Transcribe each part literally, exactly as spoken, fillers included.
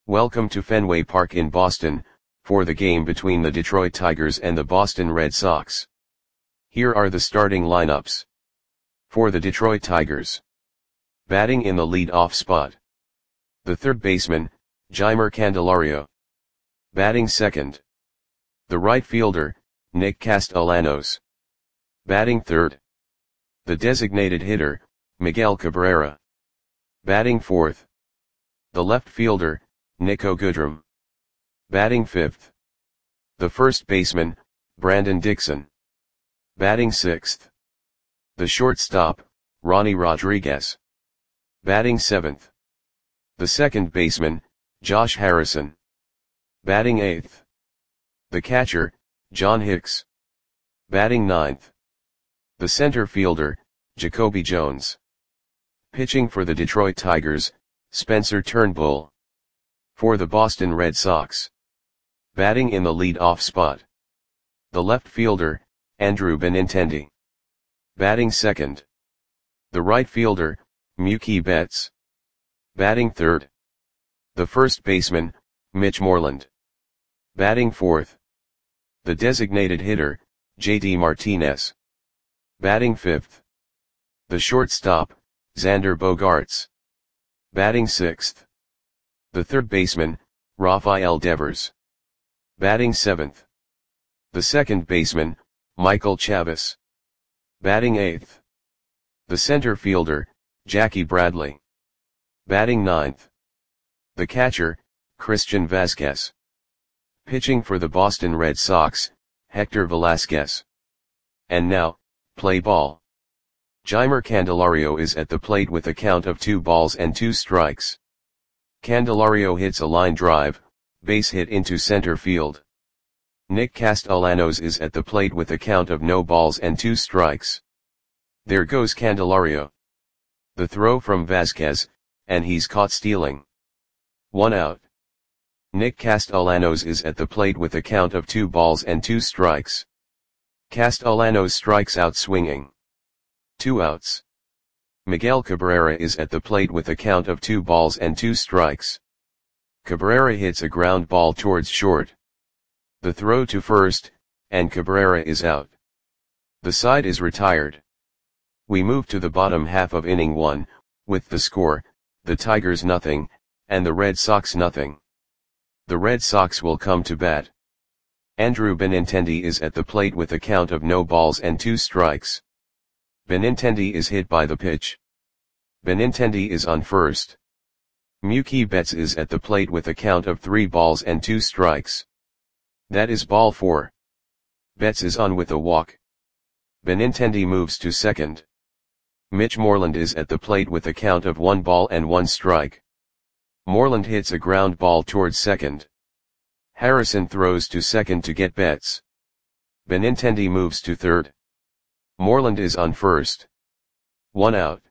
Welcome to Fenway Park in Boston, for the game between the Detroit Tigers and the Boston Red Sox. Here are the starting lineups. For the Detroit Tigers. Batting in the lead-off spot. The third baseman, Jeimer Candelario. Batting second. The right fielder, Nick Castellanos. Batting third. The designated hitter, Miguel Cabrera. Batting fourth. The left fielder, Niko Goodrum. Batting fifth. The first baseman, Brandon Dixon. Batting sixth. The shortstop, Ronnie Rodriguez. Batting seventh. The second baseman, Josh Harrison. Batting eighth. The catcher, John Hicks. Batting ninth. The center fielder, Jacoby Jones. Pitching for the Detroit Tigers, Spencer Turnbull. For the Boston Red Sox. Batting in the lead-off spot. The left fielder, Andrew Benintendi. Batting second. The right fielder, Mookie Betts. Batting third. The first baseman, Mitch Moreland. Batting fourth. The designated hitter, J D Martinez. Batting fifth. The shortstop, Xander Bogaerts. Batting sixth. The third baseman, Rafael Devers. Batting seventh. The second baseman, Michael Chavis. Batting eighth. The center fielder, Jackie Bradley. Batting ninth. The catcher, Christian Vazquez. Pitching for the Boston Red Sox, Hector Velasquez. And now, play ball. Jeimer Candelario is at the plate with a count of two balls and two strikes. Candelario hits a line drive, base hit into center field. Nick Castellanos is at the plate with a count of no balls and two strikes. There goes Candelario. The throw from Vazquez, and he's caught stealing. One out. Nick Castellanos is at the plate with a count of two balls and two strikes. Castellanos strikes out swinging. Two outs. Miguel Cabrera is at the plate with a count of two balls and two strikes. Cabrera hits a ground ball towards short. The throw to first, and Cabrera is out. The side is retired. We move to the bottom half of inning one, with the score, the Tigers nothing, and the Red Sox nothing. The Red Sox will come to bat. Andrew Benintendi is at the plate with a count of no balls and two strikes. Benintendi is hit by the pitch. Benintendi is on first. Mookie Betts is at the plate with a count of three balls and two strikes. That is ball four. Betts is on with a walk. Benintendi moves to second. Mitch Moreland is at the plate with a count of one ball and one strike. Moreland hits a ground ball towards second. Harrison throws to second to get Betts. Benintendi moves to third. Moreland is on first. One out.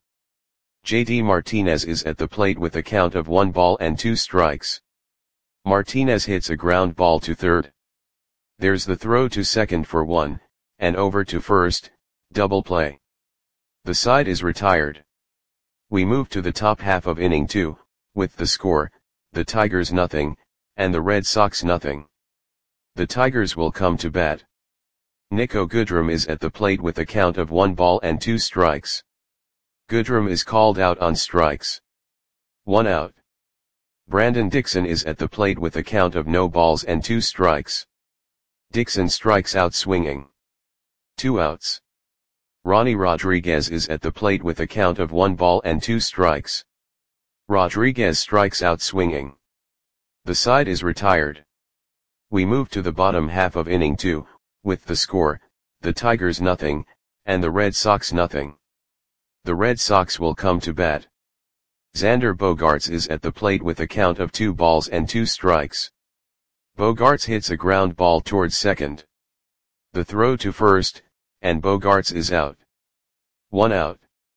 J D Martinez is at the plate with a count of one ball and two strikes. Martinez hits a ground ball to third. There's the throw to second for one, and over to first, double play. The side is retired. We move to the top half of inning two, with the score, the Tigers nothing, and the Red Sox nothing. The Tigers will come to bat. Niko Goodrum is at the plate with a count of one ball and two strikes. Goodrum is called out on strikes. One out. Brandon Dixon is at the plate with a count of no balls and two strikes. Dixon strikes out swinging. Two outs. Ronnie Rodriguez is at the plate with a count of one ball and two strikes. Rodriguez strikes out swinging. The side is retired. We move to the bottom half of inning two, with the score, the Tigers nothing, and the Red Sox nothing. The Red Sox will come to bat. Xander Bogaerts is at the plate with a count of two balls and two strikes. Bogaerts hits a ground ball towards second. The throw to first, and Bogaerts is out. One out.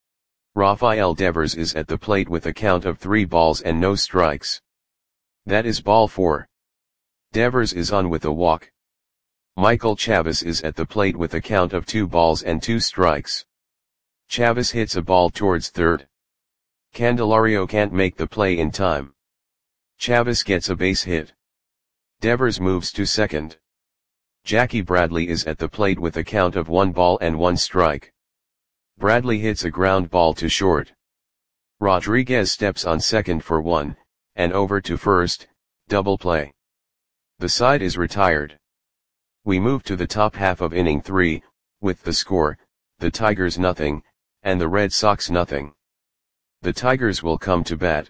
Rafael Devers is at the plate with a count of three balls and no strikes. That is ball four. Devers is on with a walk. Michael Chavis is at the plate with a count of two balls and two strikes. Chavis hits a ball towards third. Candelario can't make the play in time. Chavis gets a base hit. Devers moves to second. Jackie Bradley is at the plate with a count of one ball and one strike. Bradley hits a ground ball to short. Rodriguez steps on second for one, and over to first, double play. The side is retired. We move to the top half of inning three, with the score, the Tigers nothing, and the Red Sox nothing. The Tigers will come to bat.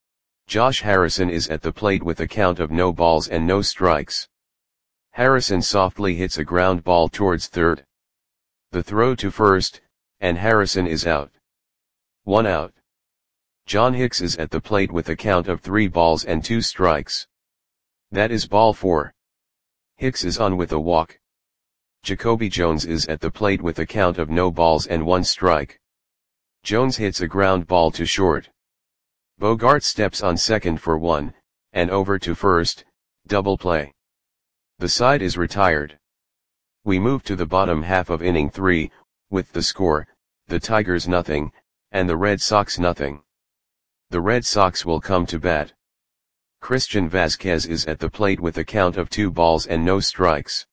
Josh Harrison is at the plate with a count of no balls and no strikes. Harrison softly hits a ground ball towards third. The throw to first, and Harrison is out. One out. John Hicks is at the plate with a count of three balls and two strikes. That is ball four. Hicks is on with a walk. Jacoby Jones is at the plate with a count of no balls and one strike. Jones hits a ground ball to short. Bogart steps on second for one, and over to first, double play. The side is retired. We move to the bottom half of inning three, with the score, the Tigers nothing, and the Red Sox nothing. The Red Sox will come to bat. Christian Vazquez is at the plate with a count of two balls and no strikes.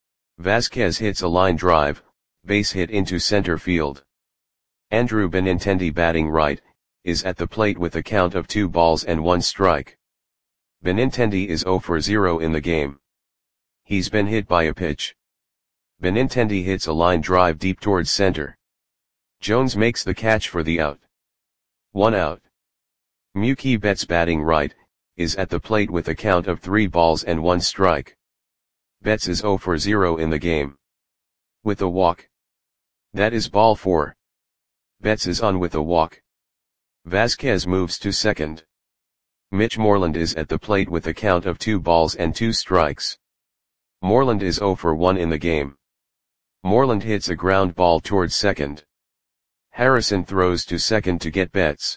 Vazquez hits a line drive, base hit into center field. Andrew Benintendi, batting right, is at the plate with a count of two balls and one strike. Benintendi is zero for zero in the game. He's been hit by a pitch. Benintendi hits a line drive deep towards center. Jones makes the catch for the out. One out. Mookie Betts, batting right, is at the plate with a count of three balls and one strike. Betts is zero for zero in the game. With a walk. That is ball four. Betts is on with a walk. Vazquez moves to second. Mitch Moreland is at the plate with a count of two balls and two strikes. Moreland is zero for one in the game. Moreland hits a ground ball towards second. Harrison throws to second to get Betts.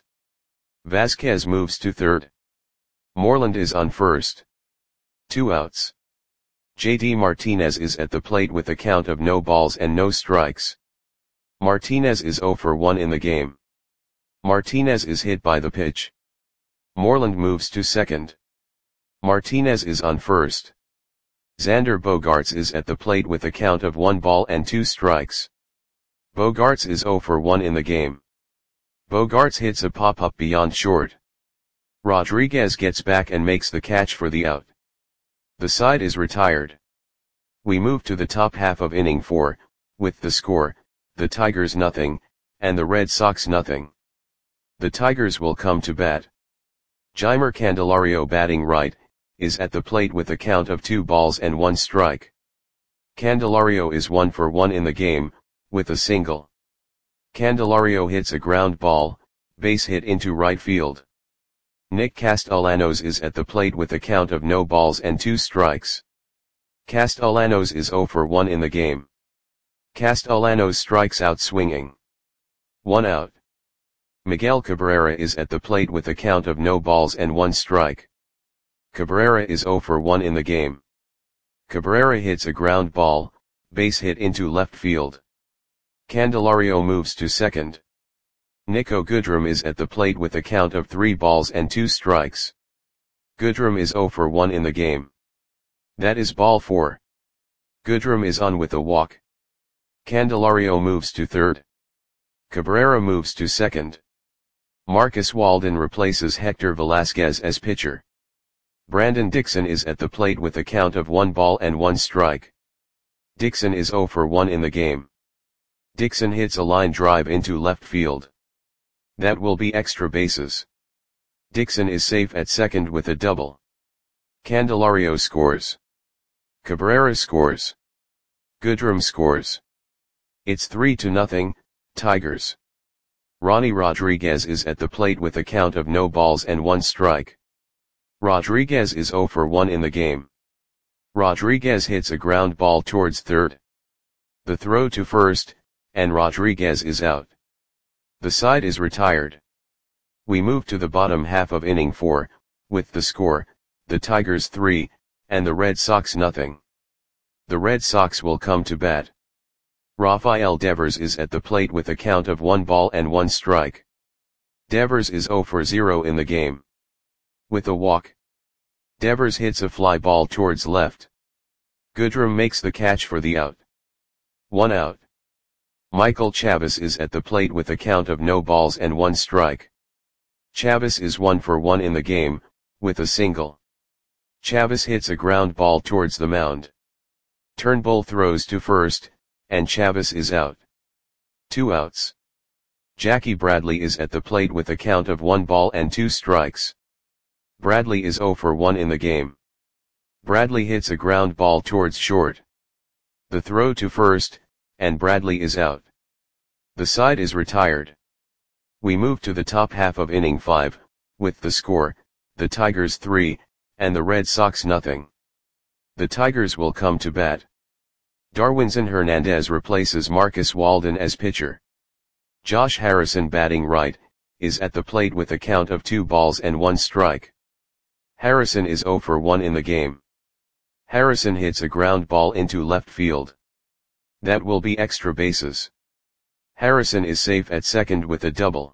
Vazquez moves to third. Moreland is on first. Two outs. J D Martinez is at the plate with a count of no balls and no strikes. Martinez is zero for one in the game. Martinez is hit by the pitch. Moreland moves to second. Martinez is on first. Xander Bogaerts is at the plate with a count of one ball and two strikes. Bogaerts is zero for one in the game. Bogaerts hits a pop-up beyond short. Rodriguez gets back and makes the catch for the out. The side is retired. We move to the top half of inning four, with the score, the Tigers nothing, and the Red Sox nothing. The Tigers will come to bat. Jeimer Candelario, batting right, is at the plate with a count of two balls and one strike. Candelario is one for one in the game, with a single. Candelario hits a ground ball, base hit into right field. Nick Castellanos is at the plate with a count of no balls and two strikes. Castellanos is zero for one in the game. Castellanos strikes out swinging. One out. Miguel Cabrera is at the plate with a count of no balls and one strike. Cabrera is zero for one in the game. Cabrera hits a ground ball, base hit into left field. Candelario moves to second. Nico Goodrum is at the plate with a count of three balls and two strikes. Goodrum is zero for one in the game. That is ball four. Goodrum is on with a walk. Candelario moves to third. Cabrera moves to second. Marcus Walden replaces Hector Velasquez as pitcher. Brandon Dixon is at the plate with a count of one ball and one strike. Dixon is zero for one in the game. Dixon hits a line drive into left field. That will be extra bases. Dixon is safe at second with a double. Candelario scores. Cabrera scores. Goodrum scores. It's three to nothing, Tigers. Ronnie Rodriguez is at the plate with a count of no balls and one strike. Rodriguez is zero for one in the game. Rodriguez hits a ground ball towards third. The throw to first, and Rodriguez is out. The side is retired. We move to the bottom half of inning four, with the score, the Tigers three, and the Red Sox nothing. The Red Sox will come to bat. Rafael Devers is at the plate with a count of one ball and one strike. Devers is zero for zero in the game. With a walk. Devers hits a fly ball towards left. Goodrum makes the catch for the out. One out. Michael Chavis is at the plate with a count of no balls and one strike. Chavis is one for one in the game, with a single. Chavis hits a ground ball towards the mound. Turnbull throws to first, and Chavis is out. Two outs. Jackie Bradley is at the plate with a count of one ball and two strikes. Bradley is zero for one in the game. Bradley hits a ground ball towards short. The throw to first, and Bradley is out. The side is retired. We move to the top half of inning five, with the score, the Tigers three, and the Red Sox nothing. The Tigers will come to bat. Darwinzon Hernandez replaces Marcus Walden as pitcher. Josh Harrison, batting right, is at the plate with a count of two balls and one strike. Harrison is zero for one in the game. Harrison hits a ground ball into left field. That will be extra bases. Harrison is safe at second with a double.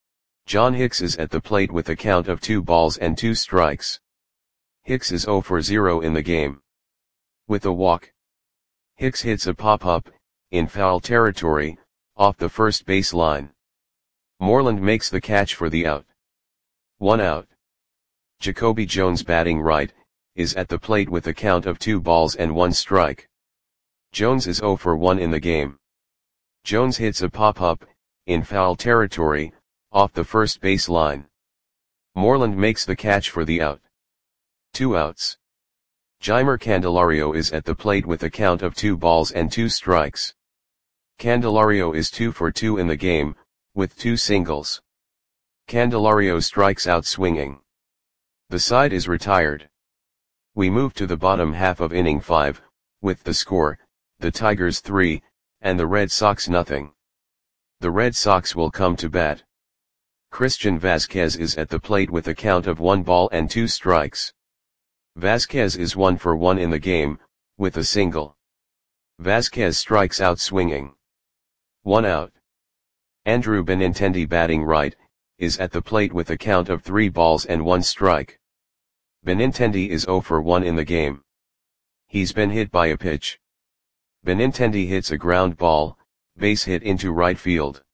John Hicks is at the plate with a count of two balls and two strikes. Hicks is zero for zero in the game. With a walk. Hicks hits a pop-up, in foul territory, off the first base line. Moreland makes the catch for the out. One out. Jacoby Jones, batting right, is at the plate with a count of two balls and one strike. Jones is zero for one in the game. Jones hits a pop-up, in foul territory, off the first base line. Moreland makes the catch for the out. Two outs. Jeimer Candelario is at the plate with a count of two balls and two strikes. Candelario is two for two in the game, with two singles. Candelario strikes out swinging. The side is retired. We move to the bottom half of inning five, with the score, the Tigers three, and the Red Sox nothing. The Red Sox will come to bat. Christian Vasquez is at the plate with a count of one ball and two strikes. Vasquez is one for one in the game, with a single. Vasquez strikes out swinging. One out. Andrew Benintendi, batting right, is at the plate with a count of three balls and one strike. Benintendi is zero for one in the game. He's been hit by a pitch. Benintendi hits a ground ball, base hit into right field.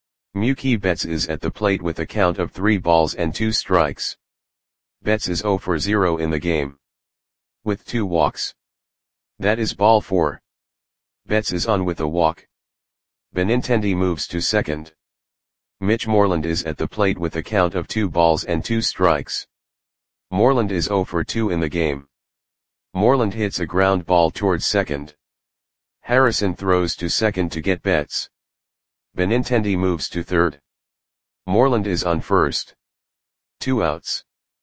Mookie Betts is at the plate with a count of three balls and two strikes. Betts is zero for zero in the game. With two walks. That is ball four. Betts is on with a walk. Benintendi moves to second. Mitch Moreland is at the plate with a count of two balls and two strikes. Moreland is zero for two in the game. Moreland hits a ground ball towards second. Harrison throws to second to get Betts. Benintendi moves to third. Moreland is on first. Two outs.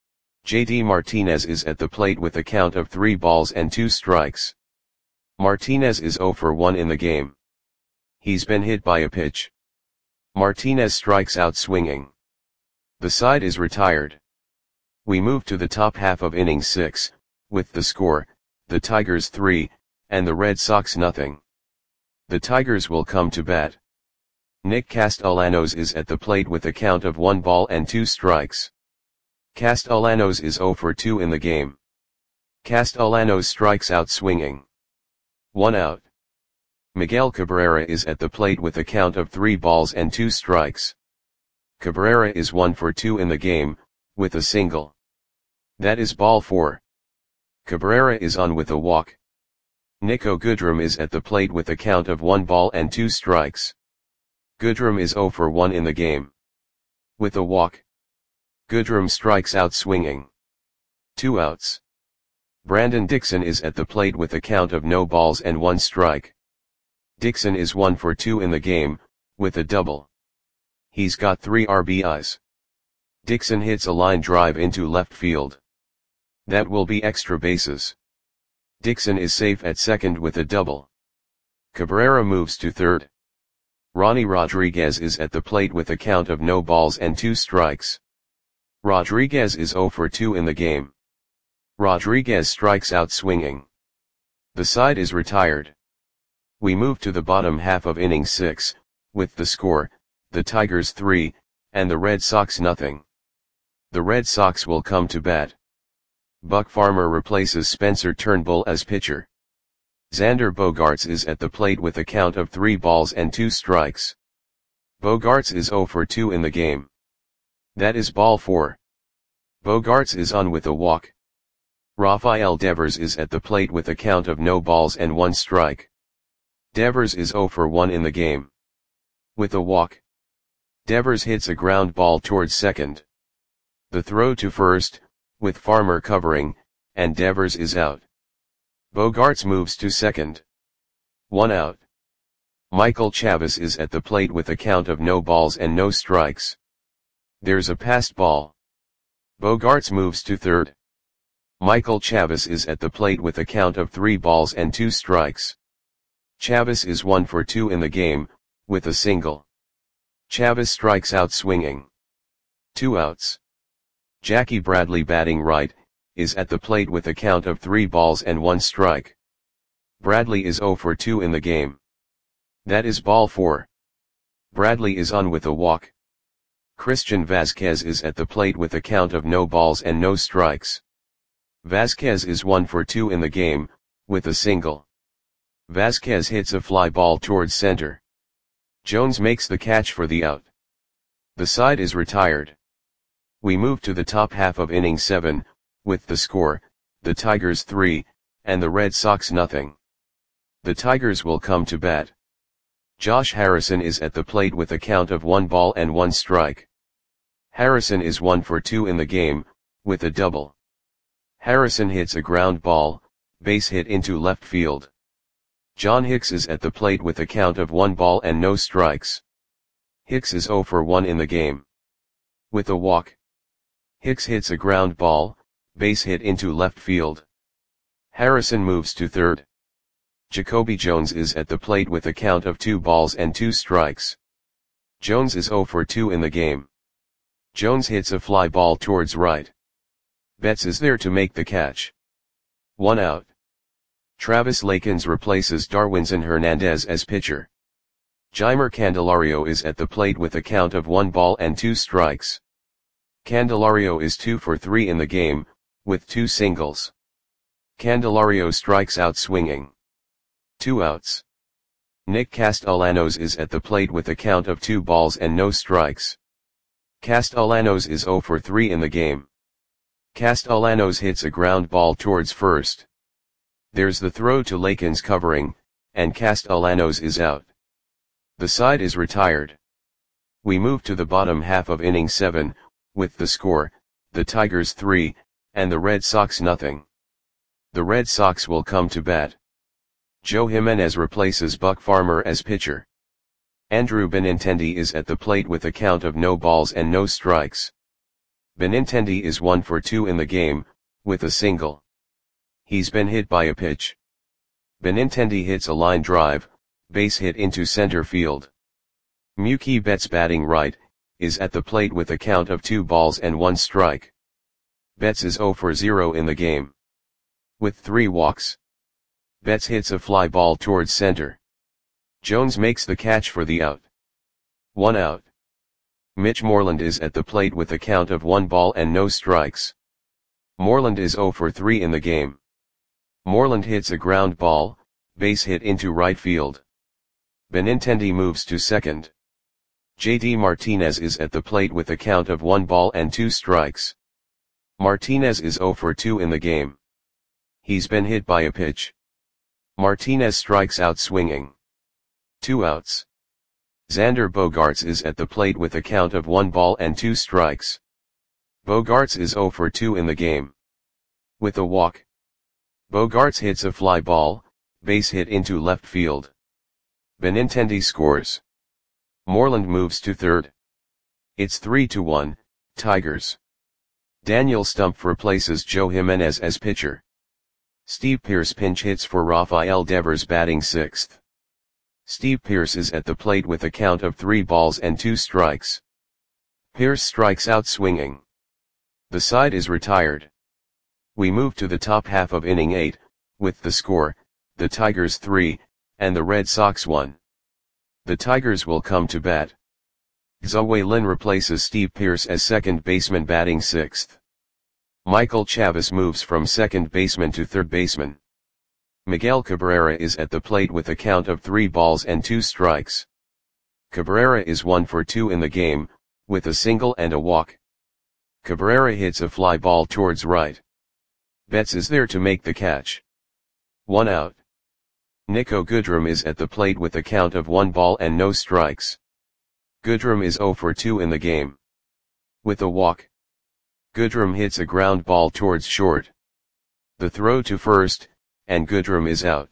J D Martinez is at the plate with a count of three balls and two strikes. Martinez is zero for one in the game. He's been hit by a pitch. Martinez strikes out swinging. The side is retired. We move to the top half of inning six, with the score, the Tigers three, and the Red Sox nothing. The Tigers will come to bat. Nick Castellanos is at the plate with a count of one ball and two strikes. Castellanos is zero for two in the game. Castellanos strikes out swinging. One out. Miguel Cabrera is at the plate with a count of three balls and two strikes. Cabrera is one for two in the game, with a single. That is ball four. Cabrera is on with a walk. Nico Goodrum is at the plate with a count of one ball and two strikes. Goodrum is zero for one in the game. With a walk. Goodrum strikes out swinging. Two outs. Brandon Dixon is at the plate with a count of no balls and one strike. Dixon is one for two in the game, with a double. He's got three R B Is. Dixon hits a line drive into left field. That will be extra bases. Dixon is safe at second with a double. Cabrera moves to third. Ronnie Rodriguez is at the plate with a count of no balls and two strikes. Rodriguez is zero for two in the game. Rodriguez strikes out swinging. The side is retired. We move to the bottom half of inning six, with the score, the Tigers three, and the Red Sox nothing. The Red Sox will come to bat. Buck Farmer replaces Spencer Turnbull as pitcher. Xander Bogaerts is at the plate with a count of three balls and two strikes. Bogaerts is oh for two in the game. That is ball four. Bogaerts is on with a walk. Rafael Devers is at the plate with a count of no balls and one strike. Devers is oh for one in the game. With a walk. Devers hits a ground ball towards second. The throw to first, with Farmer covering, and Devers is out. Bogaerts moves to second. One out. Michael Chavis is at the plate with a count of no balls and no strikes. There's a passed ball. Bogaerts moves to third. Michael Chavis is at the plate with a count of three balls and two strikes. Chavis is one for two in the game, with a single. Chavis strikes out swinging. Two outs. Jackie Bradley, batting right, is at the plate with a count of three balls and one strike. Bradley is oh for two in the game. That is ball four. Bradley is on with a walk. Christian Vasquez is at the plate with a count of no balls and no strikes. Vasquez is one for two in the game, with a single. Vasquez hits a fly ball towards center. Jones makes the catch for the out. The side is retired. We move to the top half of inning seven, with the score, the Tigers three, and the Red Sox nothing. The Tigers will come to bat. Josh Harrison is at the plate with a count of one ball and one strike. Harrison is one for two in the game, with a double. Harrison hits a ground ball, base hit into left field. John Hicks is at the plate with a count of one ball and no strikes. Hicks is oh for one in the game. With a walk. Hicks hits a ground ball, base hit into left field. Harrison moves to third. Jacoby Jones is at the plate with a count of two balls and two strikes. Jones is oh for two in the game. Jones hits a fly ball towards right. Betts is there to make the catch. One out. Travis Lakins replaces Darwinzon Hernandez as pitcher. Jeimer Candelario is at the plate with a count of one ball and two strikes. Candelario is two for three in the game, with two singles. Candelario strikes out swinging. Two outs. Nick Castellanos is at the plate with a count of two balls and no strikes. Castellanos is oh for three in the game. Castellanos hits a ground ball towards first. There's the throw to Lakins covering, and Castellanos is out. The side is retired. We move to the bottom half of inning seven, with the score, the Tigers three, and the Red Sox nothing. The Red Sox will come to bat. Joe Jimenez replaces Buck Farmer as pitcher. Andrew Benintendi is at the plate with a count of no balls and no strikes. Benintendi is one for two in the game, with a single. He's been hit by a pitch. Benintendi hits a line drive, base hit into center field. Mookie Betts, batting right, is at the plate with a count of two balls and one strike. Betts is oh for zero in the game. With three walks. Betts hits a fly ball towards center. Jones makes the catch for the out. One out. Mitch Moreland is at the plate with a count of one ball and no strikes. Moreland is oh for three in the game. Moreland hits a ground ball, base hit into right field. Benintendi moves to second. J D Martinez is at the plate with a count of one ball and two strikes. Martinez is oh for two in the game. He's been hit by a pitch. Martinez strikes out swinging. Two outs. Xander Bogaerts is at the plate with a count of one ball and two strikes. Bogaerts is oh for two in the game. With a walk. Bogaerts hits a fly ball, base hit into left field. Benintendi scores. Moreland moves to third. It's three to one, Tigers. Daniel Stumpf replaces Joe Jimenez as pitcher. Steve Pearce pinch hits for Rafael Devers, batting sixth. Steve Pearce is at the plate with a count of three balls and two strikes. Pearce strikes out swinging. The side is retired. We move to the top half of inning eight, with the score, the Tigers three, and the Red Sox one. The Tigers will come to bat. Xue Lin replaces Steve Pearce as second baseman, batting sixth. Michael Chavis moves from second baseman to third baseman. Miguel Cabrera is at the plate with a count of three balls and two strikes. Cabrera is one for two in the game, with a single and a walk. Cabrera hits a fly ball towards right. Betts is there to make the catch. One out. Nico Goodrum is at the plate with a count of one ball and no strikes. Goodrum is zero for two in the game. With a walk. Goodrum hits a ground ball towards short. The throw to first, and Goodrum is out.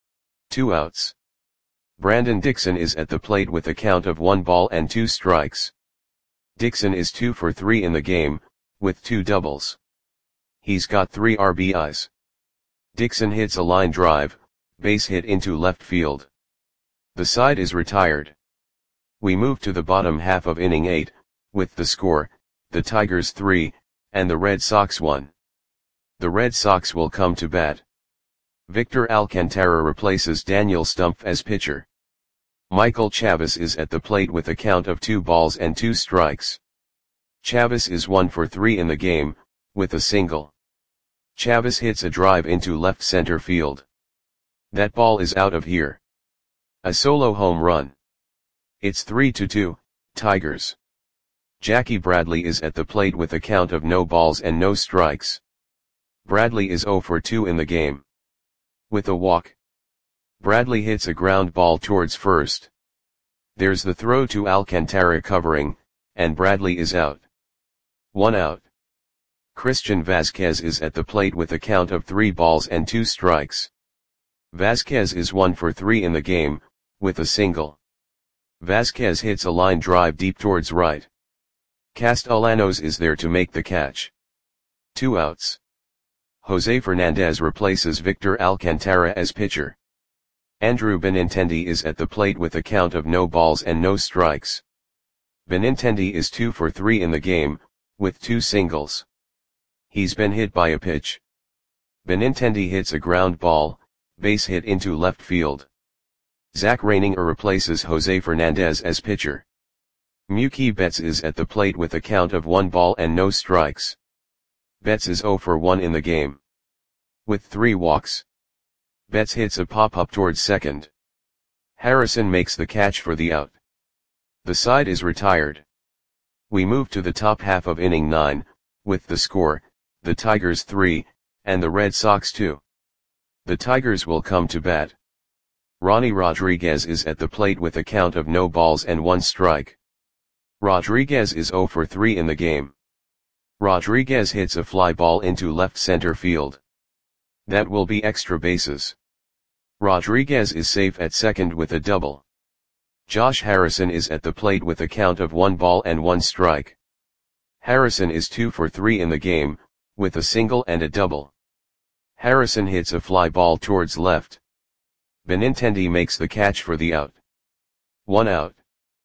Two outs. Brandon Dixon is at the plate with a count of one ball and two strikes. Dixon is two for three in the game, with two doubles. He's got three R B Is. Dixon hits a line drive, base hit into left field. The side is retired. We move to the bottom half of inning eight, with the score, the Tigers three, and the Red Sox one. The Red Sox will come to bat. Victor Alcantara replaces Daniel Stumpf as pitcher. Michael Chavis is at the plate with a count of two balls and two strikes. Chavis is one for three in the game, with a single. Chavis hits a drive into left center field. That ball is out of here. A solo home run. It's three to two, Tigers. Jackie Bradley is at the plate with a count of no balls and no strikes. Bradley is zero for two in the game. With a walk. Bradley hits a ground ball towards first. There's the throw to Alcantara covering, and Bradley is out. One out. Christian Vasquez is at the plate with a count of three balls and two strikes. Vasquez is one for three in the game, with a single. Vasquez hits a line drive deep towards right. Castellanos is there to make the catch. Two outs. Jose Fernandez replaces Victor Alcantara as pitcher. Andrew Benintendi is at the plate with a count of no balls and no strikes. Benintendi is two for three in the game, with two singles. He's been hit by a pitch. Benintendi hits a ground ball, base hit into left field. Zach Reininger replaces Jose Fernandez as pitcher. Mookie Betts is at the plate with a count of one ball and no strikes. Betts is zero for one in the game. With three walks. Betts hits a pop-up towards second. Harrison makes the catch for the out. The side is retired. We move to the top half of inning nine, with the score, the Tigers three, and the Red Sox two. The Tigers will come to bat. Ronnie Rodriguez is at the plate with a count of no balls and one strike. Rodriguez is zero for three in the game. Rodriguez hits a fly ball into left center field. That will be extra bases. Rodriguez is safe at second with a double. Josh Harrison is at the plate with a count of one ball and one strike. Harrison is two for three in the game, with a single and a double. Harrison hits a fly ball towards left. Benintendi makes the catch for the out. One out.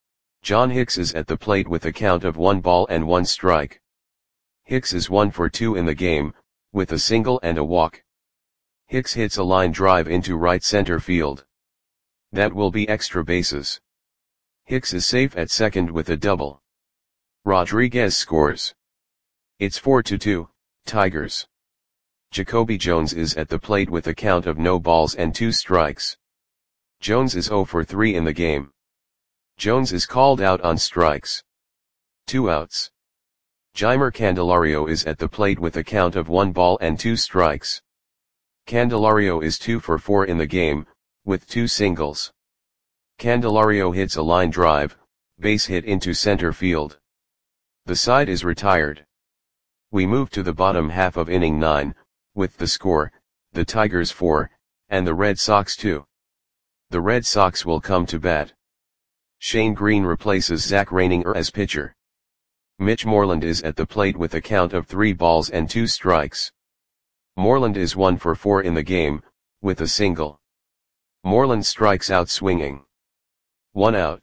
John Hicks is at the plate with a count of one ball and one strike. Hicks is one for two in the game, with a single and a walk. Hicks hits a line drive into right center field. That will be extra bases. Hicks is safe at second with a double. Rodriguez scores. It's four to two, Tigers. Jacoby Jones is at the plate with a count of no balls and two strikes. Jones is zero for three in the game. Jones is called out on strikes. Two outs. Jeimer Candelario is at the plate with a count of one ball and two strikes. Candelario is two for four in the game, with two singles. Candelario hits a line drive, base hit into center field. The side is retired. We move to the bottom half of inning nine, with the score, the Tigers four, and the Red Sox two. The Red Sox will come to bat. Shane Green replaces Zach Reininger as pitcher. Mitch Moreland is at the plate with a count of three balls and two strikes. Moreland is one for four in the game, with a single. Moreland strikes out swinging. One out.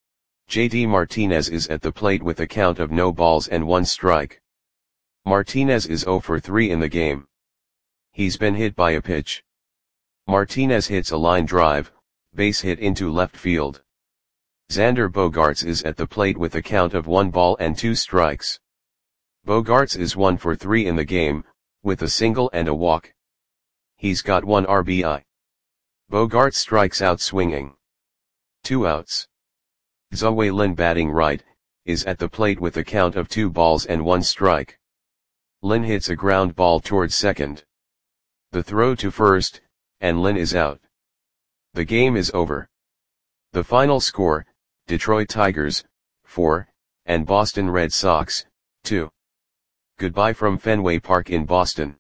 J D Martinez is at the plate with a count of no balls and one strike. Martinez is zero for three in the game. He's been hit by a pitch. Martinez hits a line drive, base hit into left field. Xander Bogaerts is at the plate with a count of one ball and two strikes. Bogaerts is one for three in the game, with a single and a walk. He's got one R B I. Bogaerts strikes out swinging. Two outs. Tzu-Wei Lin, batting right, is at the plate with a count of two balls and one strike. Lin hits a ground ball towards second. The throw to first, and Lin is out. The game is over. The final score, Detroit Tigers, four, and Boston Red Sox, two. Goodbye from Fenway Park in Boston.